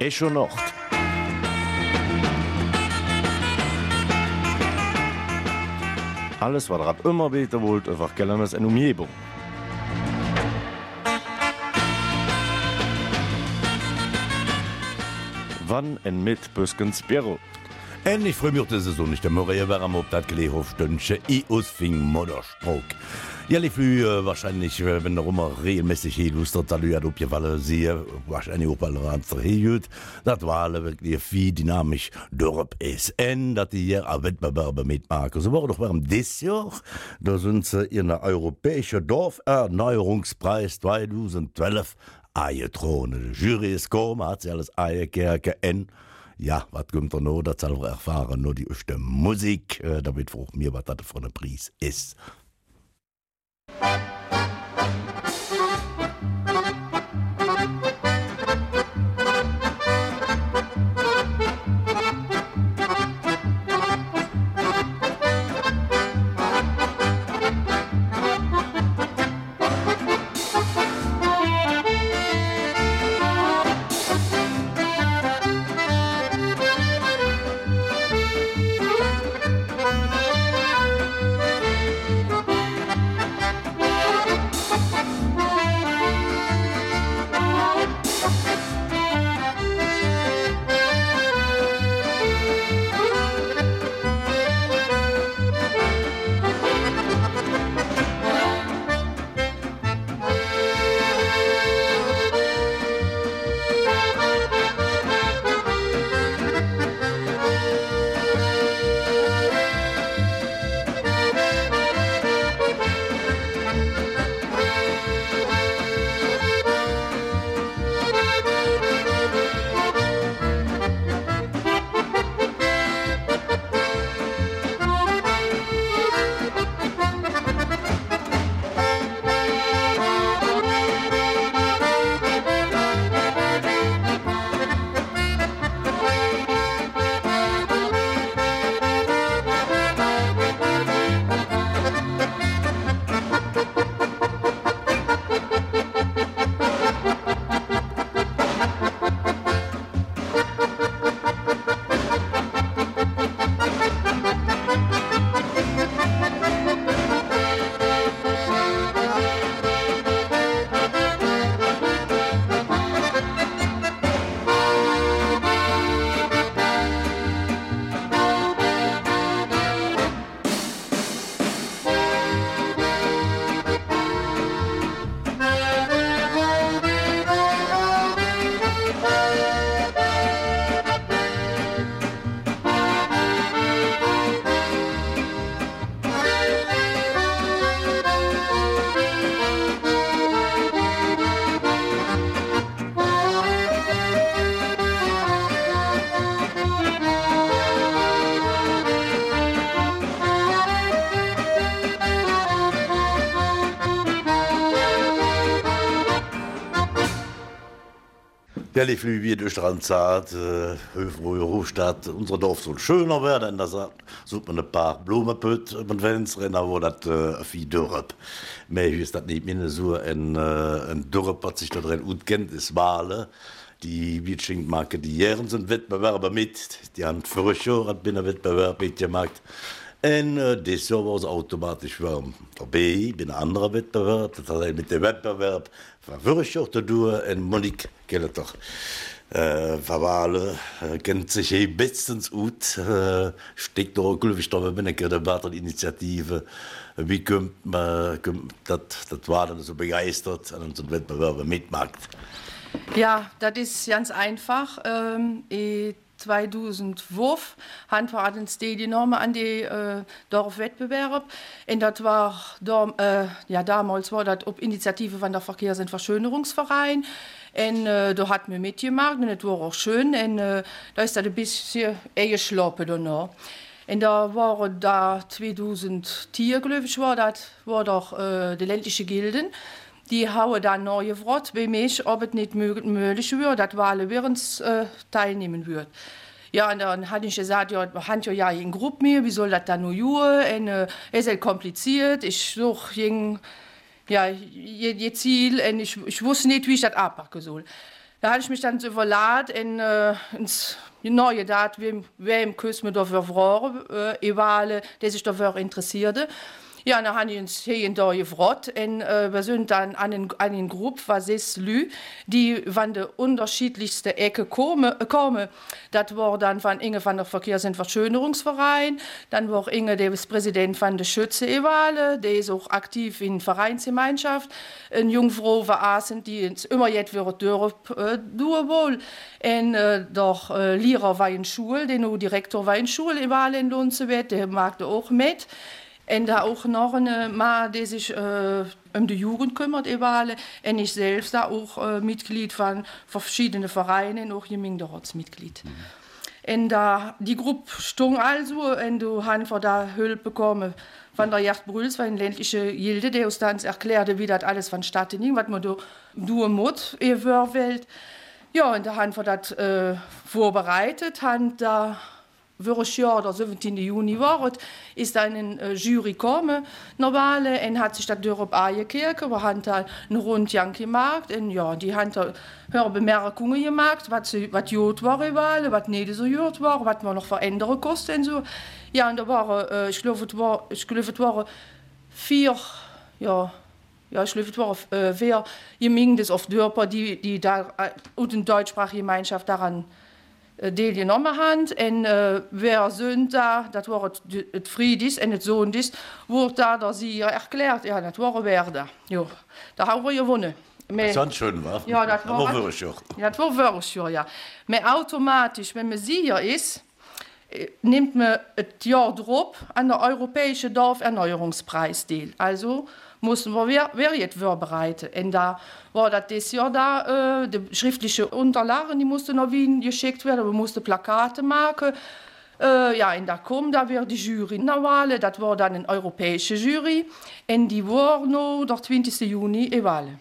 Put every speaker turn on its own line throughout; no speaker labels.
europäischer Nord. Alles, was ihr immer weiter wollt, einfach Gellernes in Umgebung. Wann en mit Büskens Büro?
Endlich freue mich, dass es so nicht der Moria war, ob das Gelehrhofstündchen i ausfing Modersprog. Ja, die Flüge wahrscheinlich, wenn der immer regelmäßig hier lustert, dann ja, ob ihr Walle sehe, wahrscheinlich auch alle Ranzer hier, das war alle wirklich viel dynamisch dort ist. Und dass die hier auch Wettbewerbe mitmachen. So war doch während dieses Jahr, da sind sie in der Europäischen Dorferneuerungspreis 2012 eingetroffen. Die Jury ist gekommen, hat sie alles eingekehrt, ja, was kommt da noch? Das soll wir erfahren, nur die echte Musik. Damit fragt mir, was das für ein Preis ist. Ja, die Flüge wie durch Randzart, Hofstadt, unser Dorf soll schöner werden. Und da sucht man ein paar Blumenpötte über den Fenster, wo das viel dürrt. Aber hier ist das nicht mehr so ein Dürr, was sich da drin gut kennt, ist Wale. Die Wietschingmarke, die jähren sind Wettbewerber mit. Die haben früher hat bin ein Wettbewerb mitgemacht. Und das Jahr war es automatisch warm. Dabei bin ein anderer Wettbewerb, das hat mit dem Wettbewerb verwirrt zu tun. Und Monique kennt doch. Verwahlen, kennt sich hier bestens gut. Steckt auch glücklich da, wenn ich eine weitere Initiative. Wie kommt man, das war dann so begeistert an unseren Wettbewerben mitmacht?
Ja, das ist ganz einfach. 2012 haben wir uns die genommen an die Dorfwettbewerb. Und das war, damals war das auf Initiative von der Verkehrs- und Verschönerungsverein. Und da hat mir mitgemacht und das war auch schön. Und da ist das ein bisschen eingeschlafen danach. Und da waren da 2010, glaube ich, war doch die ländliche Gilden. Die haben dann neu gefragt bei mich, ob es nicht möglich wäre, dass Wale während teilnehmen würden. Ja, und dann hatte ich gesagt, ja, wir haben ja eine Gruppe mehr, wie soll das dann nur tun? Und es ist kompliziert, ich suche ihr Ziel und ich wusste nicht, wie ich das anpacken soll. Da hatte ich mich dann so verladen ins neue Dat, wem kus me dafür fragen, Ewale, der sich dafür interessierte. Ja, dann haben wir uns hier in der gefragt und wir sind dann an eine Gruppe, was 6 Leute, die von der unterschiedlichsten Ecke kommen. Das war dann von Inge von der Verkehrs- und Verschönerungsverein, dann war Inge, der ist Präsident von der Schütze-Ewale, der ist auch aktiv in Vereinsgemeinschaft, eine Jungfrau war Asen, die immer jetzt wieder durchwohl. Und der Lehrer war in Schule, der Direktor war in Schule, Ewale in Lunzewet, der mag da auch mit. Und da auch noch eine Mann, der sich die Jugend kümmert, Ewale. Und ich selbst da auch Mitglied von verschiedenen Vereinen, auch Gemeinderatsmitglied. Und die Gruppe stung also, und du hast da Hilfe bekommen von der Yacht Brüls, von der ländlichen Gilde, der uns dann erklärte, wie das alles vonstatten ging, was man da muss, in der Welt. Ja, und da haben wir das vorbereitet, haben da Jahr, der 17. Juni war, ist eine Jury gekommen, normale, und hat sich das durch auf angekehrt, wir haben da einen Rundgang gemacht, und ja, die haben da Bemerkungen gemacht, was gut war, was nicht so gut war, was man noch verändern konnte und so. Ja, und da waren, ich glaube, es waren 4, ja, ich glaube, es waren 4 Gemeindes auf Dörfer, die da und eine deutschsprachige Gemeinschaft daran deelgenommen haben. Und wer sind da, das war het Friedis und het Sohndis, wurde da der Sieger erklärt. Ja, das war Werder. Ja, da haben wir gewonnen.
Das war schön, wa?
Ja, das war wirklich. Ja, das war wirklich, ja. Aber automatisch, wenn man Sieger ist, nimmt man das Jahr drauf an der Europäischen Dorferneuerungspreis teil. Also mussten wir jetzt vorbereiten. Und da war das Jahr da, die schriftlichen Unterlagen, die mussten nach Wien geschickt werden, wir mussten Plakate machen. Ja, und da kam da wieder die Jury Wahlen, das war dann eine europäische Jury, und die war noch der 20. Juni in Wahlen.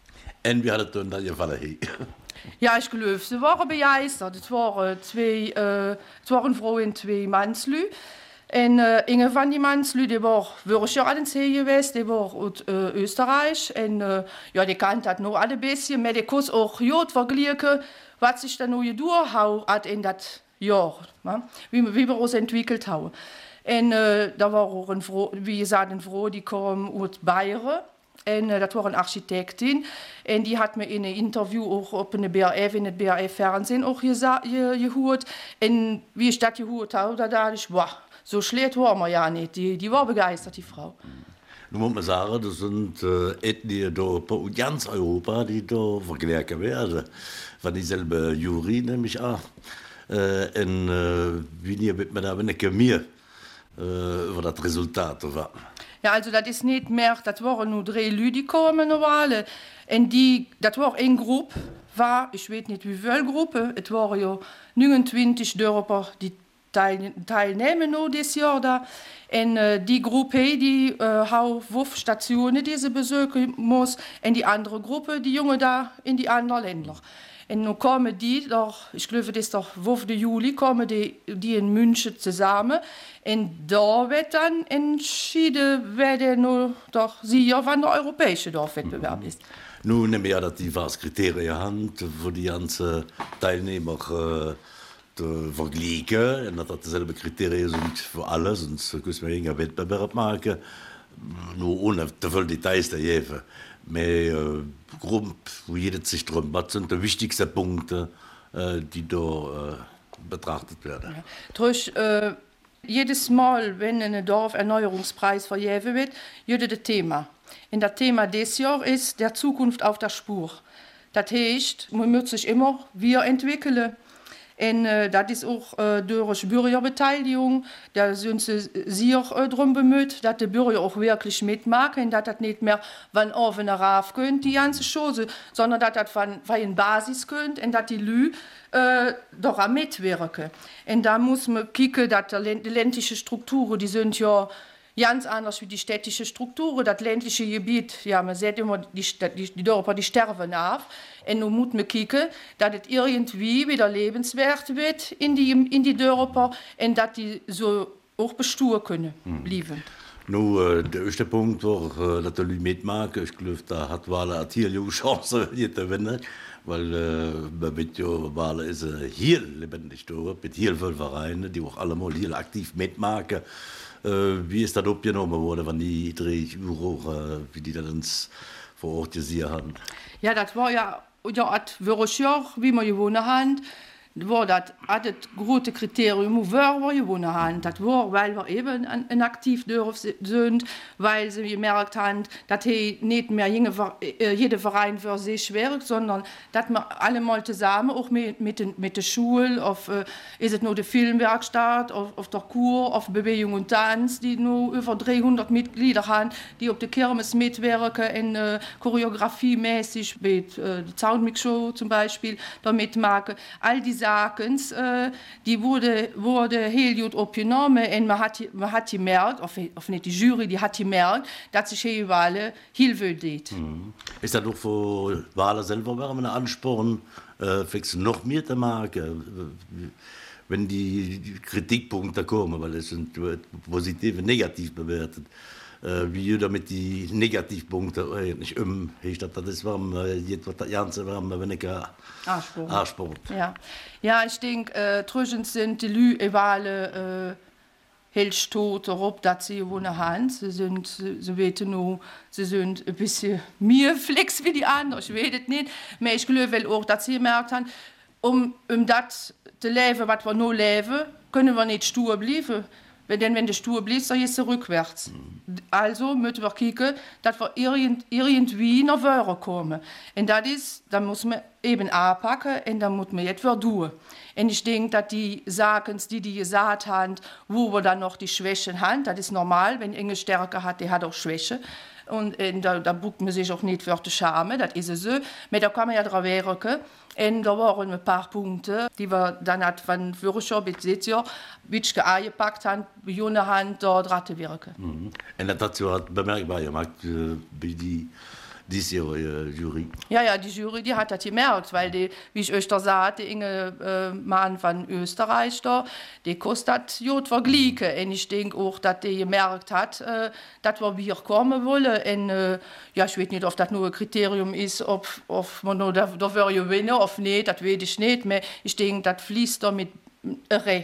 Und wie hat es dann gefallen?
Ja, ich glaube, sie waren begeistert. Es waren eine Frau und 2 Mannslü. Und Inge van die Mannslü, die war wirklich ja an den See gewesen, die war aus Österreich. Und ja, die kannte das noch alle ein bisschen, aber die konnte auch gut vergleichen, was sich da noch getan hat in das Jahr, ne? wie wir uns entwickelt haben. Und da war auch eine Frau, wie gesagt, eine Frau, die kam aus Bayern. Und das war eine Architektin. Und die hat mir in einem Interview auch auf eine BRF, in das BRF-Fernsehen auch gehört. Und wie ich das gehört habe, da dachte ich, wow, so schlecht waren wir ja nicht. Die war begeistert, die Frau.
Nun muss man sagen, das sind Ethnien da in ganz Europa, die da verglichen werden. Von dieselbe Jury nämlich auch. Und wie wird man da nicht mehr über das Resultat war.
Ja, also das ist nicht mehr, das waren nur 3 Leute, die kommen normale. Und das war eine Gruppe, ich weiß nicht wie viele Gruppen, es waren ja 29 Dörfer, die teilnehmen noch dieses Jahr da. Und die Gruppe, die hat 5 Stationen, die sie besuchen muss, und die andere Gruppe, die Jungen da in die anderen Länder. Und nun kommen die, ich glaube, das ist der 5. Juli, kommen die in München zusammen. Und da wird dann entschieden, wer denn nur der Sieger von der europäischen Dorfwettbewerb ist.
Nun nehmen wir ja, dass die was Kriterien haben, wo die ganzen Teilnehmer vergleichen. Und dass das dieselbe Kriterien sind für alle, sonst können wir einen Wettbewerb machen. Nur ohne die Details der Jäfe. Aber grob, wo jeder sich drum, was sind die wichtigsten Punkte, die da betrachtet werden.
Ja. Durch, jedes Mal, wenn ein Dorferneuerungspreis vergeben wird, gibt es ein Thema. Und das Thema dieses Jahr ist der Zukunft auf der Spur. Das heißt, man muss sich immer wieder entwickeln. Und das ist auch durch Bürgerbeteiligung, da sind sie sich darum bemüht, dass die Bürger auch wirklich mitmachen, dass das nicht mehr von oben rauf könnt, die ganze Chose, sondern dass das von einer Basis könnt und dass die Leute doch auch mitwirken. Und da muss man gucken, dass die ländlichen Strukturen, die sind ja ganz anders wie die städtische Strukturen. Das ländliche Gebiet, ja, man sieht immer, die Dörfer, die sterben auf. Und nun muss man gucken, dass es irgendwie wieder lebenswert wird in die Dörfer und dass die so auch bestehen können, bleiben.
No der erste Punkt war dat der mitmark ich kluf da hat Wale Chance wenn weil mit Wale is hier lebendig mit hiervereine die auch allemal hier aktiv mitmarke wie ist dat opgenommen wurde wann die Euro wie die ins vor Ort sie haben
ja dat war ja wie man gewohne hand war dat het grote Kriterium war gewonnen haben. Dat war, weil wir eben ein aktiv sind, weil sie gemerkt haben, dass nicht mehr jeder Verein für sich wirkt, sondern dass wir alle mal zusammen, auch mit der Schule, ist es nur die Filmwerkstatt, auf der Kur, auf Bewegung und Tanz, die nur über 300 Mitglieder haben, die auf der Kirmes mitwirken, in choreografiemäßig, mit der Soundmix-Show zum Beispiel, da mitmachen. All die Sakens, die wurde heel gut opgenommen und man hat gemerkt, of nicht die Jury, die hat gemerkt, dass sich hier Wale Hilfe deed.
Ist das doch für Wale selber ein Ansporn, fix noch mehr zu machen, wenn die Kritikpunkte kommen, weil es sind positive, negativ bewertet. Wie damit die Negativpunkte nicht das ist das ganze wenn ich Sport.
Ja, ich denke trügens sind die Lüwale hältst tot ob dass sie ohne Hand sie sind so nur sie sind ein bisschen mehr flex wie die anderen ich weiß nicht mehr ich glaube auch dass sie gemerkt haben das zu leben was wir nur leben können wir nicht stur bleiben. Denn wenn der Stuhl bläst, dann ist er rückwärts. Also müssen wir gucken, dass wir irgendwie nach vorne kommen. Und das ist, da muss man eben anpacken und dann muss man jetzt wieder tun. Und ich denke, dass die Sachen, die gesagt haben, wo wir dann noch die Schwächen haben, das ist normal, wenn eine Stärke hat, die hat auch Schwäche. Und da buckt man sich auch nicht für die Schame, das ist so. Aber da kann man ja dran wirken. Und da waren ein paar Punkte, die wir dann hat von Führerschau bis jetzt ja, wie ich angepackt haben, wie junge Hand da dran zu wirken.
Und das hat ja bemerkbar gemacht, wie diese Jury.
Ja, die Jury, die hat das gemerkt, weil die, wie ich euch da sagte, Inge Mann von Österreich da, die kostet gut verglichen. Und ich denke auch, dass die gemerkt hat, dass wir hier kommen wollen. Und ja, ich weiß nicht, ob das nur ein Kriterium ist, ob man nur dafür gewinnen oder nicht, das weiß ich nicht. Aber ich denke, das fließt da mit Re.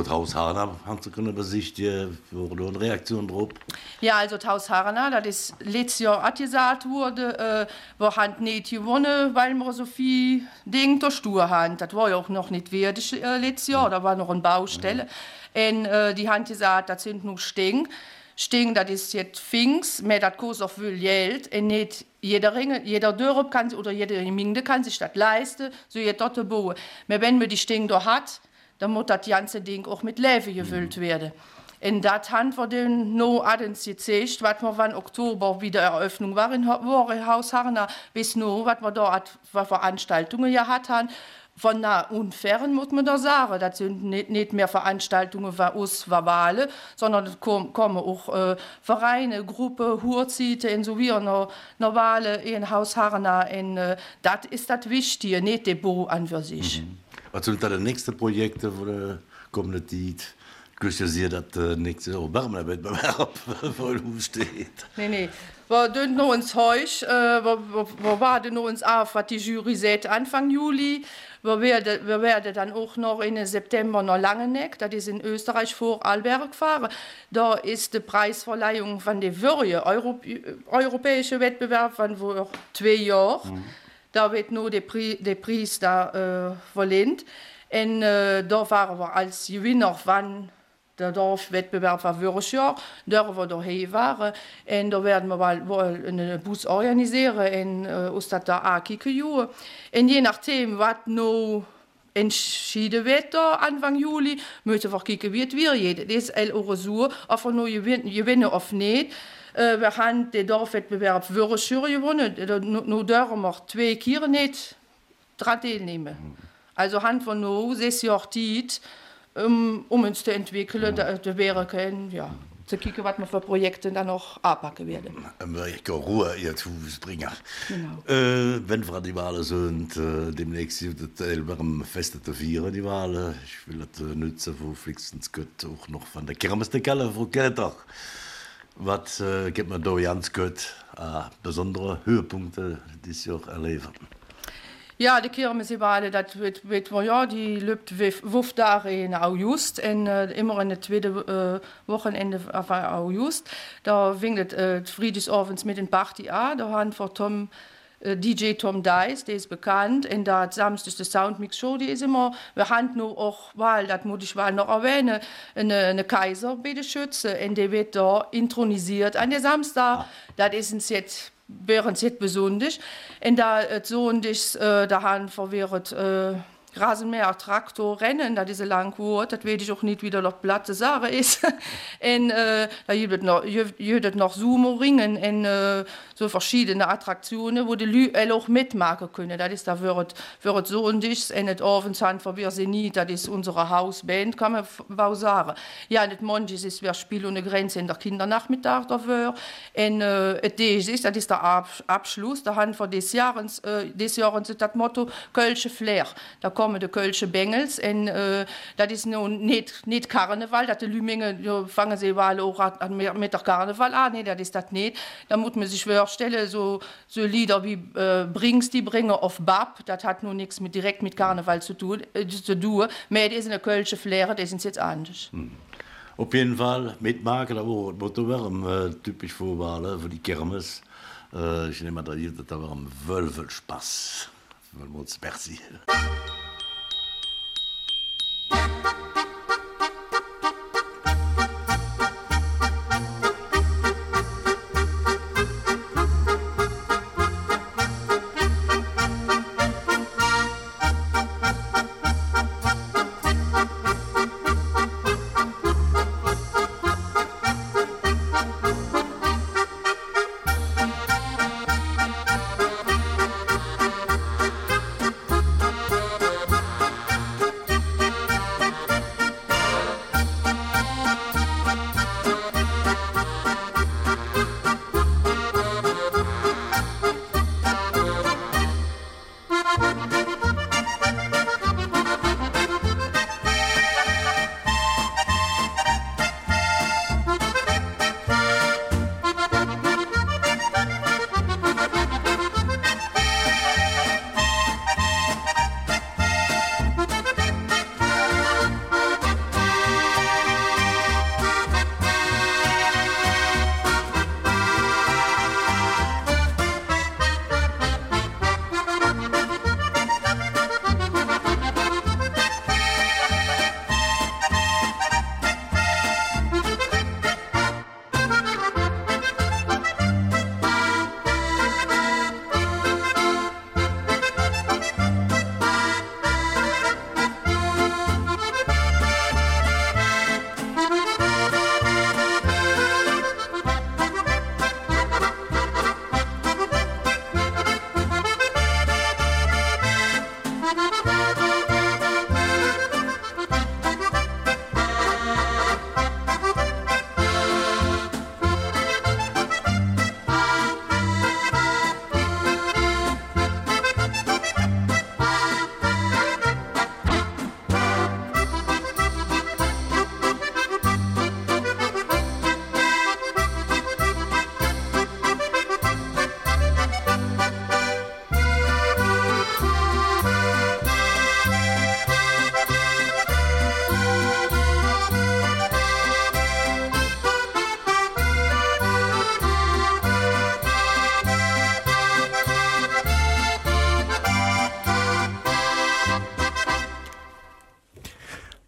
das Haus Harner haben zu können besichtigen, wurde eine Reaktion drauf.
Ja, also das Haus Harner, das ist letztes Jahr abgesagt wurde, wir haben nicht gewonnen, weil wir so viel Dinge durch Stur haben. Das war ja auch noch nicht fertig letztes Jahr, da war noch eine Baustelle. Und die haben gesagt, das sind nur Stehen. Stehen, das ist jetzt Pfings, aber das kostet auch viel Geld. Und nicht jeder Dorf kann oder jede Gemeinde kann sich das leisten, so jetzt dort bauen. Aber wenn man die Stehen da hat, dann muss das ganze Ding auch mit Leben gefüllt werden. Und das haben wir dann noch abends gezeigt, was wir im Oktober wieder Eröffnung war in Haus Harner, bis noch, was wir da für Veranstaltungen ja hatten. Von nah und fern muss man da sagen, das sind nicht mehr Veranstaltungen aus Wahlen, sondern es kommen auch Vereine, Gruppen, Hurzeiten und so wie noch Wahlen in Haus Harner. Das ist das Wichtige, nicht der Bau an für sich.
Was sind da die nächsten Projekte, wo der kommende Zeit? Ich sehe, dass der nächste Wärmewettbewerb voll steht.
Nee. Wir tun noch uns heute, wir warten noch uns auf, was die Jury sagt, Anfang Juli. Wir werden dann auch noch in September nach Langeneck, das ist in Österreich vor Arlberg gefahren. Da ist die Preisverleihung von der Würje, europäische Wettbewerb von 2 Jahren. Da wird nur der Preis da verliehen. Und da waren wir als Gewinner von der Dorfwettbewerb war Würschjahr, da wir daheim waren. Und da werden wir mal einen Bus organisieren und uns das da ankicken. Und je nachdem, was noch entschieden wird da Anfang Juli, müssen wir kicken, wie es wird. Das ist eure Suche, ob wir noch gewinnen oder nicht. Wir haben den Dorfwettbewerb Würschjahr gewonnen. Nur dürfen wir 2 Kinder nicht daran teilnehmen. Also haben wir noch 6 Jahre Zeit, uns zu entwickeln, da wäre kein, ja, zu gucken, was wir für Projekte dann noch anpacken werden.
Ich kann Ruhe ihr zu bringen.
Genau.
Wenn wir die Wahlen sind, demnächst wird es am Feste zu feiern, die Wahlen. Ich will das nutzen, wo flixens gut auch noch von der Kirmes der Kalle, wo geht doch. Was gibt man da ganz gut besondere Höhepunkte dieses Jahr erleben?
Ja, die Kirmeswahlen, das wird ja, die läuft 5 Tage in August, und immer in der zweiten Wochenende von August. Da winkt Friedrichsabends mit den Party an, da haben wir DJ Tom Dice, der ist bekannt, und da Samstag die Soundmix Show, die ist immer, wir haben noch auch, weil, das muss ich mal noch erwähnen, eine Kaiser bei den Schützen, und der wird da intronisiert an der Samstag. Das ist uns jetzt wären jetzt besonders. Und da da haben wir Rasenmäher, Traktor, Rennen, das ist ein lang Wort, das weiß ich auch nicht, wie das auf Platte Sache ist. Und da gibt es noch Sumo-Ringen und so verschiedene Attraktionen, wo die Leute auch mitmachen können. Das ist da wird so und ich, und das abends haben wir Senit, das ist unsere Hausband, kann man sagen. Ja, und das Mondes ist, wir spielen ohne Grenze in der Kindernachmittag dafür. Und das ist der Abschluss, da haben wir des Jahres das Motto Kölsche Flair. Da kommen die Kölsche Bengels, und das ist nun nicht Karneval, dass die Lümingen fangen sie auch mit der Karneval an, nee, das ist das nicht. Da muss man sich vorstellen, so Lieder wie Bringst die Bringer auf Bab, das hat nun nichts direkt mit Karneval zu tun, aber das ist eine Kölsche Flair, das ist jetzt anders.
Auf jeden Fall mitmachen, da wo Motto wäre typisch Vorwahl für die Kirmes. Ich nehme da hier, da war ein Wölfelspaß. Merci.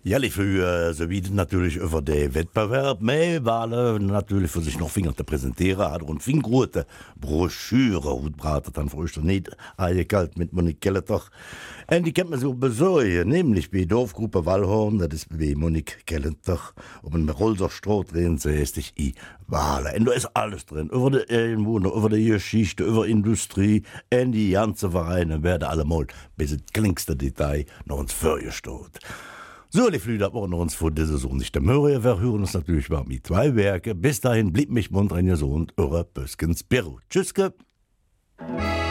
Ja, für so wie natürlich über den Wettbewerb, mehr Wahlen natürlich für sich noch Finger zu präsentieren, hat und fingrote Broschüre und bratet dann für euch nicht eingekalt mit Monique Kellentag. Und die kennt man so besorgen, nämlich bei Dorfgruppe Wallhorn, das ist bei Monique Kellentag, um den Rolser Stroh drin, so ist ich Wahlen. Und da ist alles drin, über die Einwohner, über die Geschichte, über Industrie, und die ganzen Vereine werden alle mal bis ins kleinste Detail noch ins Feuer steht. So, die Flüge haben uns vor dieser Saison nicht der Möhre. Wir hören uns natürlich mal mit 2 Werke. Bis dahin blieb mich munter in der Sohn, eure Böskens Büro. Tschüss.